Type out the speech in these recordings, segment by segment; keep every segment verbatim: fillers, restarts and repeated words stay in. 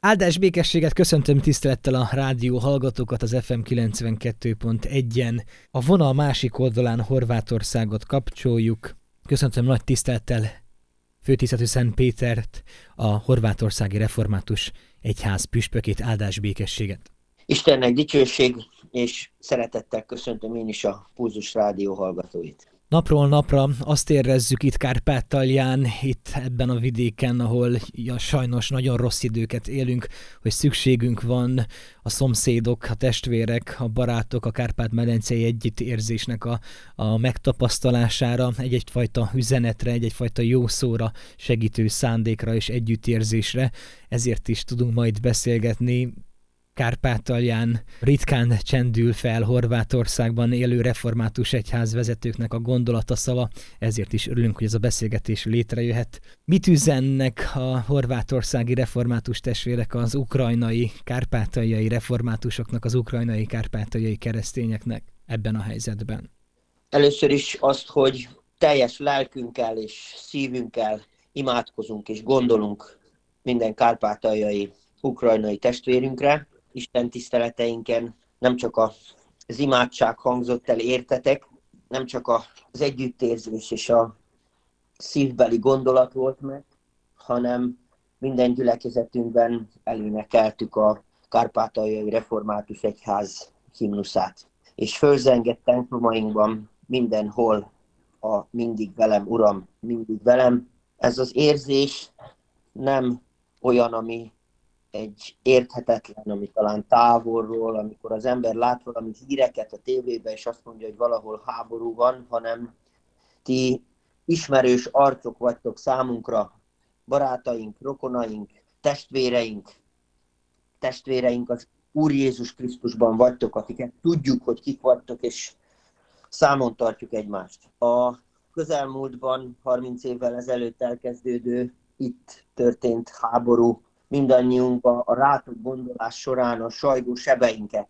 Áldás békességet, köszöntöm tisztelettel a rádió hallgatókat az ef em kilencvenkettő pont egyen. A vonal másik oldalán Horvátországot kapcsoljuk. Köszöntöm nagy tisztelettel főtiszteletű Szent Pétert, a Horvátországi Református Egyház püspökét. Áldás békességet. Istennek dicsőség, és szeretettel köszöntöm én is a Pulzus Rádió hallgatóit. Napról napra azt érezzük itt Kárpátalján, itt ebben a vidéken, ahol ja, sajnos nagyon rossz időket élünk, hogy szükségünk van a szomszédok, a testvérek, a barátok, a Kárpát-medencei együttérzésnek a, a megtapasztalására, egy-egyfajta üzenetre, egy-egyfajta jó szóra, segítő szándékra és együttérzésre. Ezért is tudunk majd beszélgetni. Kárpátalján ritkán csendül fel Horvátországban élő református egyház vezetőknek a gondolata szava, ezért is örülünk, hogy ez a beszélgetés létrejöhet. Mit üzennek a horvátországi református testvérek az ukrajnai kárpátaljai reformátusoknak, az ukrajnai kárpátaljai keresztényeknek ebben a helyzetben? Először is azt, hogy teljes lelkünkkel és szívünkkel imádkozunk és gondolunk minden kárpátaljai ukrajnai testvérünkre. Isten tiszteleteinken nem csak az imádság hangzott el, értetek, nem csak az együttérzés és a szívbeli gondolat volt meg, hanem minden gyülekezetünkben elénekeltük a Kárpátaljai Református Egyház himnuszát. És fölzengett templomainkban mindenhol a mindig velem, Uram, mindig velem. Ez az érzés nem olyan, ami egy érthetetlen, ami talán távolról, amikor az ember lát valami híreket a tévében, és azt mondja, hogy valahol háború van, hanem ti ismerős arcok vagytok számunkra, barátaink, rokonaink, testvéreink, testvéreink az Úr Jézus Krisztusban vagytok, akiket tudjuk, hogy kik vagytok, és számon tartjuk egymást. A közelmúltban, harminc évvel ezelőtt elkezdődő, itt történt háború mindannyiunkba a rátott gondolás során a sajgó sebeinket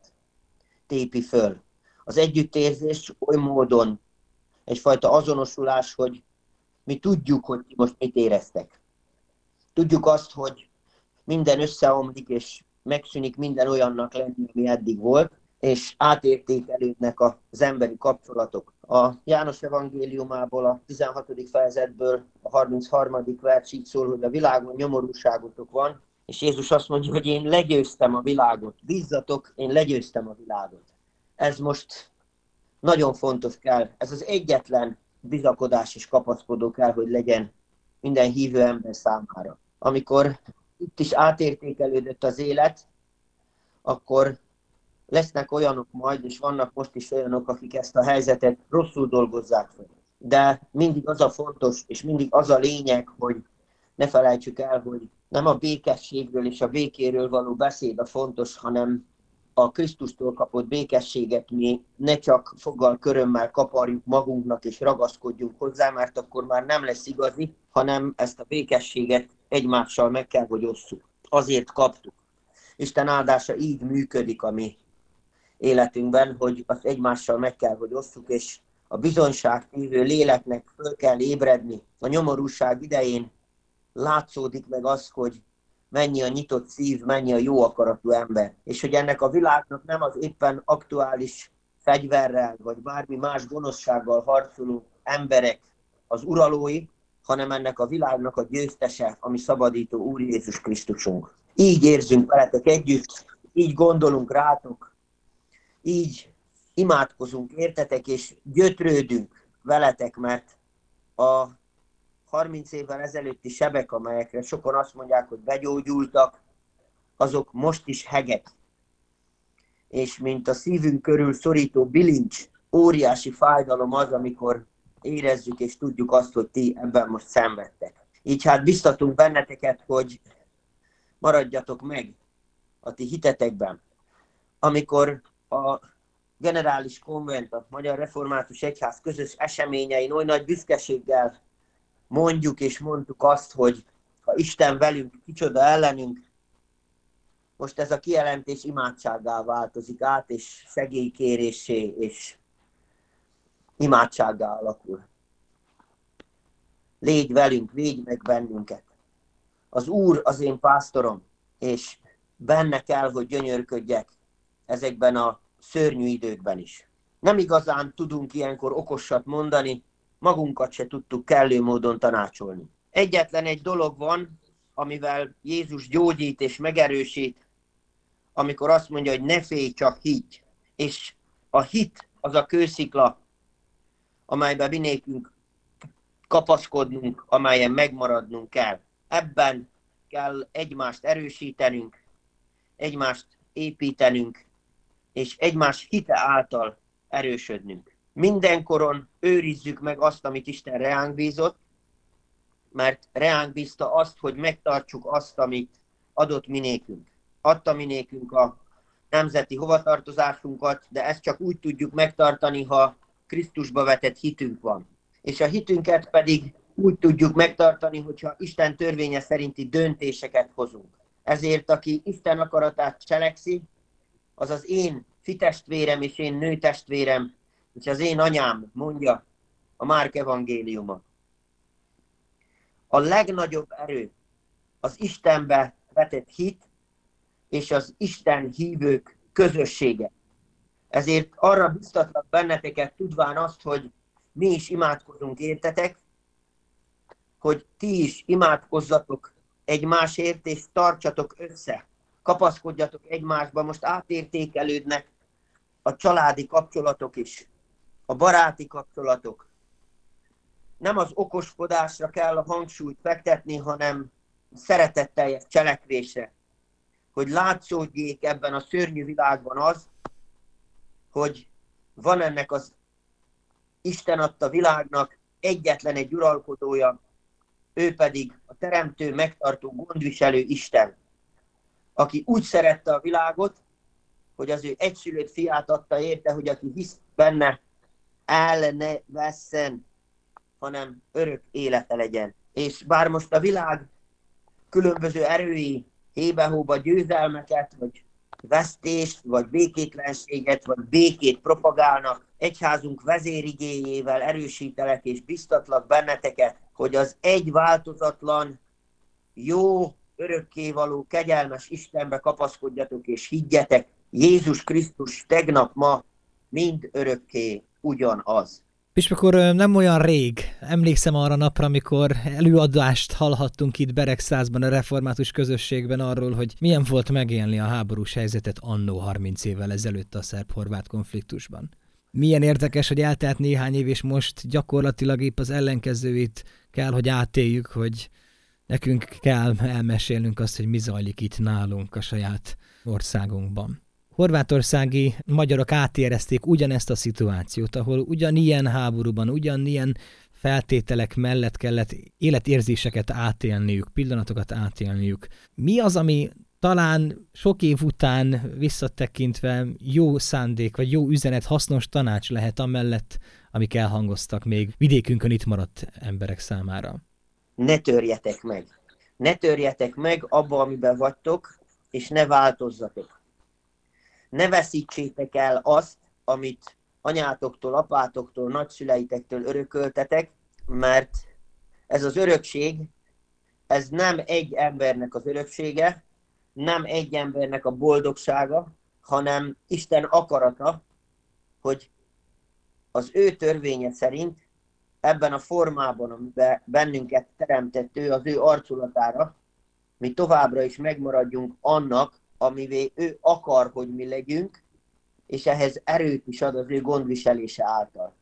tépi föl. Az együttérzés oly módon egyfajta azonosulás, hogy mi tudjuk, hogy most mit éreztek. Tudjuk azt, hogy minden összeomlik, és megszűnik minden olyannak lenni, ami eddig volt, és átértékelődnek az emberi kapcsolatok. A János evangéliumából, a tizenhatodik fejezetből a harmincharmadik vers így szól, hogy a világon nyomorúságotok van, és Jézus azt mondja, hogy én legyőztem a világot. Bízzatok, én legyőztem a világot. Ez most nagyon fontos kell. Ez az egyetlen bizakodás és kapaszkodó kell, hogy legyen minden hívő ember számára. Amikor itt is átértékelődött az élet, akkor lesznek olyanok majd, és vannak most is olyanok, akik ezt a helyzetet rosszul dolgozzák fel. De mindig az a fontos, és mindig az a lényeg, hogy ne felejtsük el, hogy nem a békességről és a békéről való beszéd a fontos, hanem a Krisztustól kapott békességet mi ne csak foggal, körömmel kaparjuk magunknak és ragaszkodjunk hozzá, mert akkor már nem lesz igazi, hanem ezt a békességet egymással meg kell, hogy osszuk. Azért kaptuk. Isten áldása így működik a mi életünkben, hogy azt egymással meg kell, hogy osszuk, és a bizonyságtévő léleknek föl kell ébredni. A nyomorúság idején látszódik meg az, hogy mennyi a nyitott szív, mennyi a jó akaratú ember. És hogy ennek a világnak nem az éppen aktuális fegyverrel, vagy bármi más gonoszsággal harcoló emberek az uralói, hanem ennek a világnak a győztese, ami szabadító Úr Jézus Krisztusunk. Így érzünk veletek együtt, így gondolunk rátok, így imádkozunk értetek, és gyötrődünk veletek, mert a harminc évvel ezelőtti sebek, amelyekre sokan azt mondják, hogy begyógyultak, azok most is hegek. És mint a szívünk körül szorító bilincs, óriási fájdalom az, amikor érezzük és tudjuk azt, hogy ti ebben most szenvedtek. Így hát biztatunk benneteket, hogy maradjatok meg a ti hitetekben. Amikor a generális konvent, a Magyar Református Egyház közös eseményein oly nagy büszkeséggel mondjuk és mondtuk azt, hogy ha Isten velünk, kicsoda ellenünk, most ez a kijelentés imádsággá változik át, és segélykérésé, és imádsággá alakul. Légy velünk, védj meg bennünket. Az Úr az én pásztorom, és benne kell, hogy gyönyörködjek ezekben a szörnyű időkben is. Nem igazán tudunk ilyenkor okosat mondani, magunkat se tudtuk kellő módon tanácsolni. Egyetlen egy dolog van, amivel Jézus gyógyít és megerősít, amikor azt mondja, hogy ne félj, csak higgy. És a hit az a kőszikla, amelyben mi nékünk kapaszkodnunk, amelyen megmaradnunk kell. Ebben kell egymást erősítenünk, egymást építenünk, és egymás hite által erősödnünk. Mindenkoron őrizzük meg azt, amit Isten reánk bízott, mert reánk bízta azt, hogy megtartsuk azt, amit adott minékünk. Adta minékünk a nemzeti hovatartozásunkat, de ezt csak úgy tudjuk megtartani, ha Krisztusba vetett hitünk van. És a hitünket pedig úgy tudjuk megtartani, hogyha Isten törvénye szerinti döntéseket hozunk. Ezért, aki Isten akaratát cselekszi, az az én fitestvérem és én nőtestvérem, és az én anyám, mondja a Márk evangéliuma. A legnagyobb erő az Istenbe vetett hit, és az Isten hívők közössége. Ezért arra biztatlak benneteket, tudván azt, hogy mi is imádkozunk értetek, hogy ti is imádkozzatok egymásért, és tartsatok össze. Kapaszkodjatok egymásba, most átértékelődnek a családi kapcsolatok is, a baráti kapcsolatok. Nem az okoskodásra kell a hangsúlyt fektetni, hanem szeretetteljes cselekvésre. Hogy látszódjék ebben a szörnyű világban az, hogy van ennek az Isten adta világnak egyetlen egy uralkodója, ő pedig a teremtő, megtartó, gondviselő Isten, aki úgy szerette a világot, hogy az ő egyszülött fiát adta érte, hogy aki hisz benne, el ne vesszen, hanem örök élete legyen. És bár most a világ különböző erői hébe-hóba győzelmeket, vagy vesztést, vagy békétlenséget, vagy békét propagálnak, egyházunk vezérigéjével erősítelek és biztatlak benneteket, hogy az egy változatlan, jó, örökkévaló, kegyelmes Istenbe kapaszkodjatok és higgyetek, Jézus Krisztus tegnap, ma, mind örökké ugyanaz. Püspök úr, nem olyan rég, emlékszem arra napra, amikor előadást hallhattunk itt Beregszázban a református közösségben arról, hogy milyen volt megélni a háborús helyzetet annó harminc évvel ezelőtt a szerb-horvát konfliktusban. Milyen érdekes, hogy eltelt néhány év, és most gyakorlatilag épp az ellenkezőit kell, hogy átéljük, hogy nekünk kell elmesélnünk azt, hogy mi zajlik itt nálunk a saját országunkban. Horvátországi magyarok átérezték ugyanezt a szituációt, ahol ugyanilyen háborúban, ugyanilyen feltételek mellett kellett életérzéseket átélniük, pillanatokat átélniük. Mi az, ami talán sok év után visszatekintve jó szándék, vagy jó üzenet, hasznos tanács lehet amellett, amik elhangoztak még vidékünkön itt maradt emberek számára? Ne törjetek meg. Ne törjetek meg abba, amiben vagytok, és ne változzatok. Ne veszítsétek el azt, amit anyátoktól, apátoktól, nagyszüleitektől örököltetek, mert ez az örökség, ez nem egy embernek az öröksége, nem egy embernek a boldogsága, hanem Isten akarata, hogy az ő törvénye szerint ebben a formában, amiben bennünket teremtett ő az ő arculatára, mi továbbra is megmaradjunk annak, amivé ő akar, hogy mi legyünk, és ehhez erőt is ad az ő gondviselése által.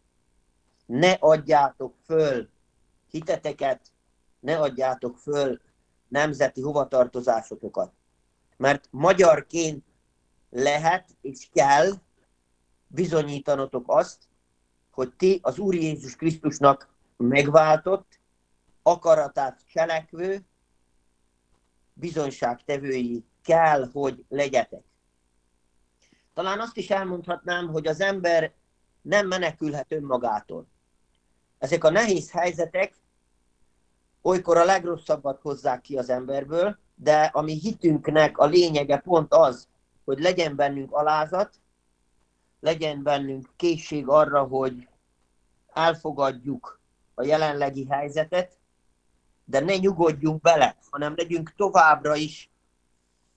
Ne adjátok föl hiteteket, ne adjátok föl nemzeti hovatartozásotokat. Mert magyarként lehet és kell bizonyítanotok azt, hogy ti az Úr Jézus Krisztusnak megváltott, akaratát cselekvő, bizonyságtevői kell, hogy legyetek. Talán azt is elmondhatnám, hogy az ember nem menekülhet önmagától. Ezek a nehéz helyzetek olykor a legrosszabbat hozzák ki az emberből, de a mi hitünknek a lényege pont az, hogy legyen bennünk alázat, legyen bennünk készség arra, hogy elfogadjuk a jelenlegi helyzetet, de ne nyugodjunk bele, hanem legyünk továbbra is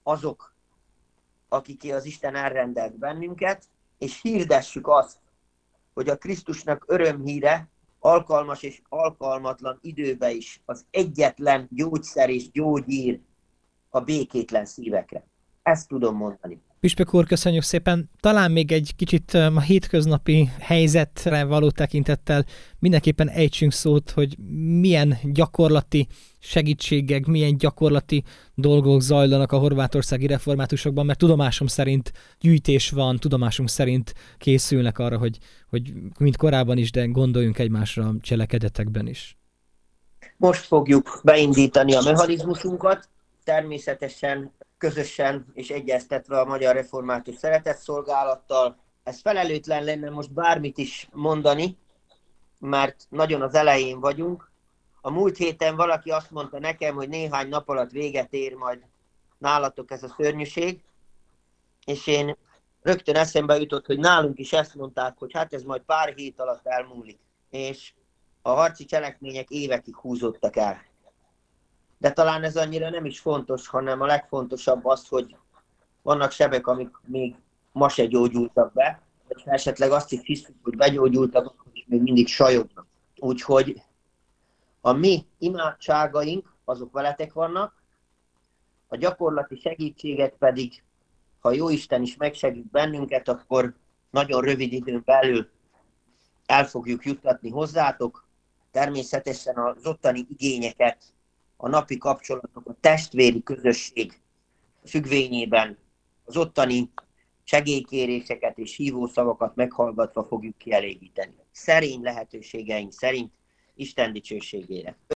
azok, akiké az Isten elrendelt bennünket, és hirdessük azt, hogy a Krisztusnak örömhíre alkalmas és alkalmatlan időben is az egyetlen gyógyszer és gyógyír a békétlen szívekre. Ezt tudom mondani. Püspök úr, köszönjük szépen. Talán még egy kicsit a hétköznapi helyzetre való tekintettel mindenképpen ejtsünk szót, hogy milyen gyakorlati segítségek, milyen gyakorlati dolgok zajlanak a horvátországi reformátusokban, mert tudomásom szerint gyűjtés van, tudomásunk szerint készülnek arra, hogy, hogy mint korábban is, de gondoljunk egymásra a cselekedetekben is. Most fogjuk beindítani a mechanizmusunkat, természetesen közösen és egyeztetve a Magyar Református Szeretetszolgálattal. Ez felelőtlen lenne most bármit is mondani, mert nagyon az elején vagyunk. A múlt héten valaki azt mondta nekem, hogy néhány nap alatt véget ér majd nálatok ez a szörnyűség, és én rögtön eszembe jutott, hogy nálunk is ezt mondták, hogy hát ez majd pár hét alatt elmúlik, és a harci cselekmények évekig húzódtak el. De talán ez annyira nem is fontos, hanem a legfontosabb az, hogy vannak sebek, amik még ma se gyógyultak be, vagy esetleg azt is hiszük, hogy begyógyultak, és még mindig sajognak. Úgyhogy a mi imádságaink, azok veletek vannak, a gyakorlati segítséget pedig, ha Jóisten is megsegít bennünket, akkor nagyon rövid időn belül el fogjuk juttatni hozzátok. Természetesen az ottani igényeket, a napi kapcsolatok, a testvéri közösség függvényében az ottani segélykéréseket és hívószavakat meghallgatva fogjuk kielégíteni. Szerény lehetőségeink szerint Isten dicsőségére.